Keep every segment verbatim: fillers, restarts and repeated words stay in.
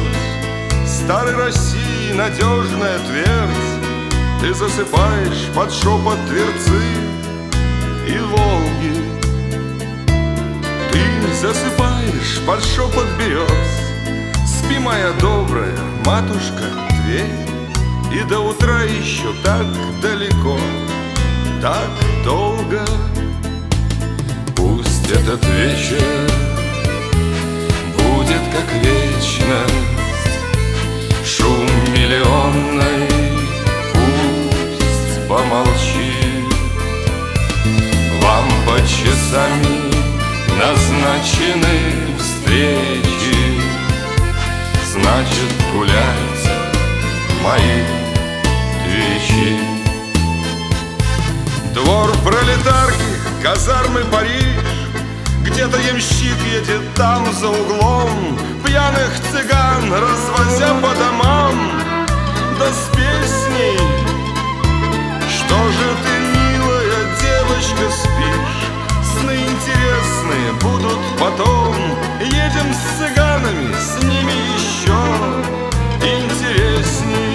Старой России надежная твердь. Ты засыпаешь под шепот Тверцы и Волги. Ты засыпаешь под шепот берез. Спи, моя добрая матушка Тверь, и до утра еще так далеко, так долго. Пусть этот вечер будет как вечность, шум миллионный пусть помолчит. Вам по часами назначены встречи, значит, гуляйте, мои двечи. Двор пролетарских, казармы Париж, где-то ямщик едет там за углом, пьяных цыган развозя по домам, да с песней: что же ты, милая девочка, спишь? Сны интересные будут потом. Едем с цыганами, с ними еще интересней.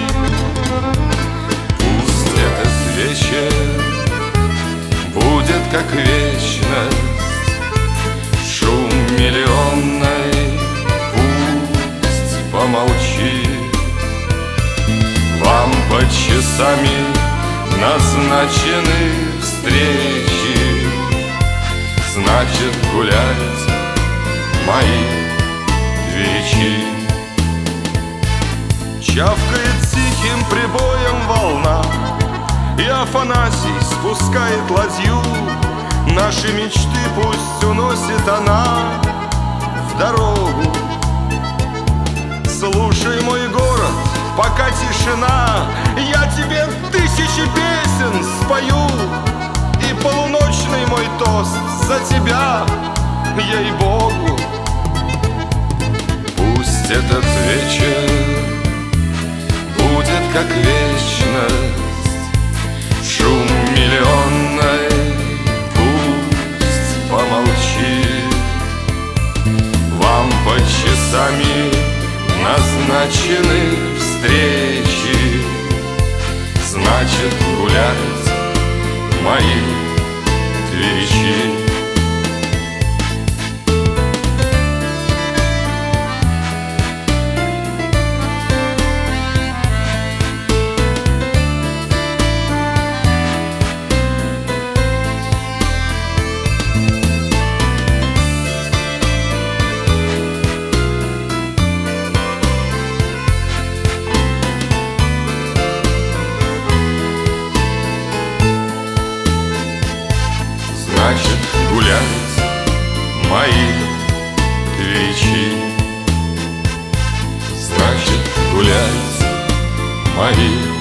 Пусть этот вечер будет как вечность, шум миллионный пусть помолчит. Вам по часами назначены встречи, значит, гулять, мои двечи. Чавкает тихим прибоем волна, и Афанасий спускает ладью. Наши мечты пусть уносит она в дорогу. Слушай, мой город, пока тишина, я тебе тысячи песен спою. И полуночный мой тост за тебя, ей-богу. Пусть этот вечер будет как вечность, шум миллионный пусть помолчит. Вам по часами назначены встречи, значит, гулять, мои двечи. Значит, гулять, мои двечи. Значит, гулять, мои